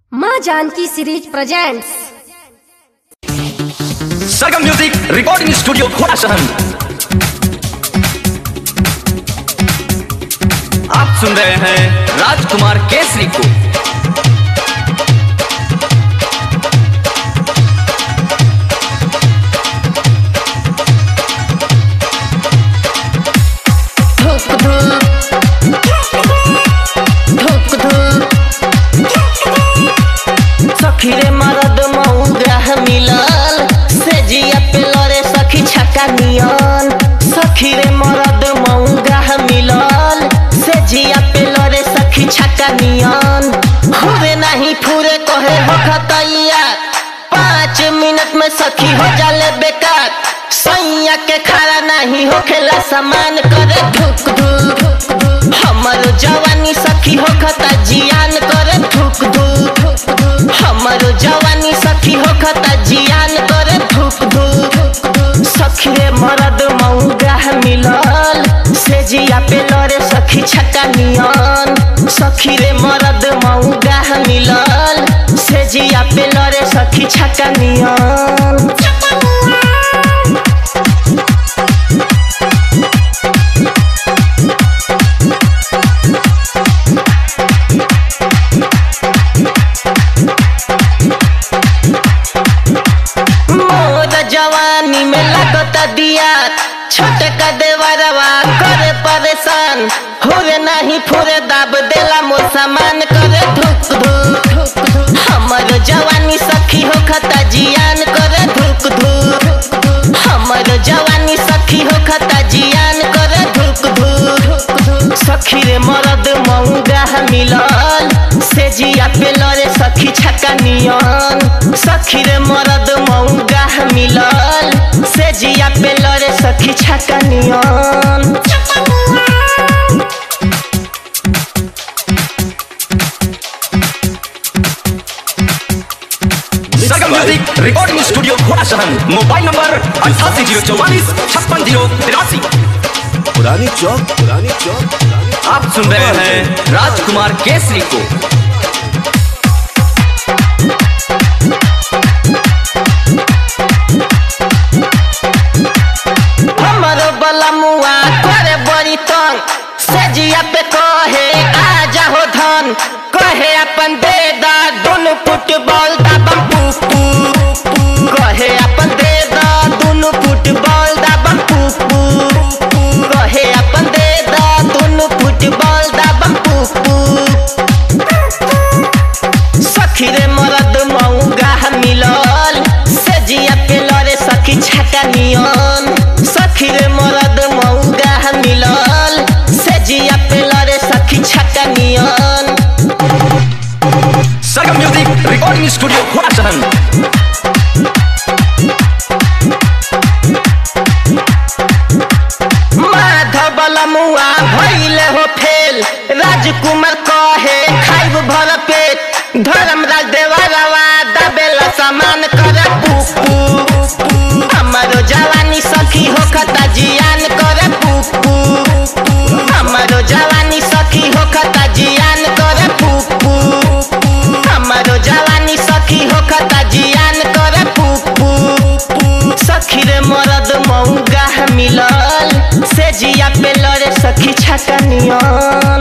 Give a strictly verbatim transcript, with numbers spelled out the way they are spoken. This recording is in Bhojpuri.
माँ Janaki series presents Sargam music recording studio घोड़ा शहर। आप सुन रहे हैं राजकुमार केसरी को। सखीरे मरद मऊग्रह मिलल से जिया पे लरे सखी छक्का नियन। सखीरे मरद मऊग्रह मिलल से जिया पे लरे सखी छक्का नियन। हुए नहीं फूरे कहे हो खतैया पाँच मिनट में सखी हो जाले बेकार। सैया के खड़ा नहीं हो खेला सामान करे धुक धुक। हमर जवानी सखी हो खता जियान करे धुक धुक। हमरो जवानी सखी हो खता जियान करे धुक धुक। सखी रे मरद मऊग्रह मिलल से जिया पे लरे सखी छक्का नियन। सखी रे मरद मऊग्रह मिलल से जिया पे लरे सखी छक्का नियन। जवानी में लगता दिया छोटे का देवरवा करे परेशान। हुए नहीं फुरे दाब देला मोर सामान करे धुक धुक। हमर जवानी सखी हो खता जियान करे धुक धुक। हमर जवानी सखी हो खता जियान करे धुक धुक। सखी रे मरद मऊग्रह मिलल से जिया पे लरे सखी छक्का नियन। सखी रे मरद मऊग्रह मिलल से जिया पे लरे सखी छक्का नियन। सरगम म्यूजिक रिकॉर्डिंग स्टूडियो घोड़ा शहर। मोबाइल नंबर अठासी जीरो चौवालीस छप्पन जीरो तिरासी। पुरानी चौक पुरानी चौक। आप सुन रहे हैं राजकुमार केसरी को। हमरो बलमुआ करे बड़ी तंग से जिया पे कहे आ जाओ धन। कहे अपन दे दा दोनों फुटबॉल दाबम पुपू। कहे अपन दे दा दोनों फुटबॉल दाबम पुपू। कहे अपन दे दा दोनों फुटबॉल दाबम पुपू। सखी रे मरद मऊग्रह मिलल से जिया पे लरे सखी छक्का नियन। सखी रे मरद मऊग्रह मिलल से जिया पे लरे सखी छक्का नियन। सरगम म्यूजिक रिकॉर्डिंग स्टूडियो घोड़ा शहर। माधव बलमुआ भइले हो फेल राजकुमार कहे खाइब भर पेट। धर्मराज देवरवा दबेला सामान करे पुपू। हमरो जवानी सखी हो खता जियान करे पुपू। हमरो जवानी सखी हो खता जियान करे पुपू। हमरो जवानी सखी हो खता जियान करे पुपू। सखी रे मरद मऊग्रह मिलल से जिया पे लरे सखी छक्का नियन।